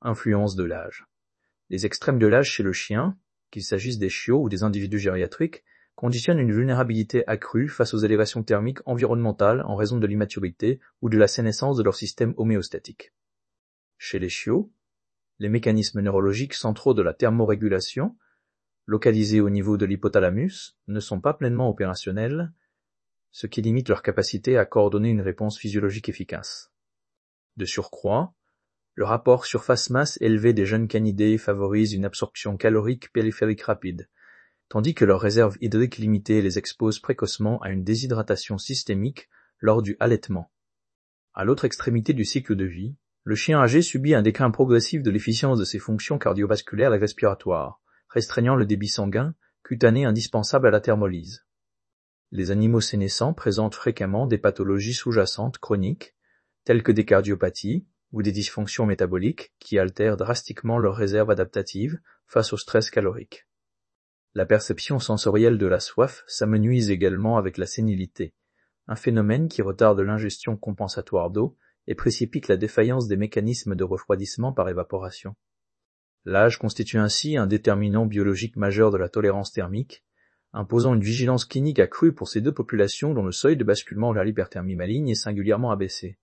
Influence de l'âge. Les extrêmes de l'âge chez le chien, qu'il s'agisse des chiots ou des individus gériatriques, conditionnent une vulnérabilité accrue face aux élévations thermiques environnementales en raison de l'immaturité ou de la sénescence de leur système homéostatique. Chez les chiots, les mécanismes neurologiques centraux de la thermorégulation, localisés au niveau de l'hypothalamus, ne sont pas pleinement opérationnels, ce qui limite leur capacité à coordonner une réponse physiologique efficace. De surcroît, le rapport surface-masse élevé des jeunes canidés favorise une absorption calorique périphérique rapide, tandis que leur réserve hydrique limitée les expose précocement à une déshydratation systémique lors du allaitement. À l'autre extrémité du cycle de vie, le chien âgé subit un déclin progressif de l'efficience de ses fonctions cardiovasculaires et respiratoires, restreignant le débit sanguin, cutané indispensable à la thermolyse. Les animaux sénescents présentent fréquemment des pathologies sous-jacentes chroniques, telles que des cardiopathies ou des dysfonctions métaboliques qui altèrent drastiquement leur réserve adaptative face au stress calorique. La perception sensorielle de la soif s'amenuise également avec la sénilité, un phénomène qui retarde l'ingestion compensatoire d'eau et précipite la défaillance des mécanismes de refroidissement par évaporation. L'âge constitue ainsi un déterminant biologique majeur de la tolérance thermique, imposant une vigilance clinique accrue pour ces deux populations dont le seuil de basculement vers l'hyperthermie maligne est singulièrement abaissé.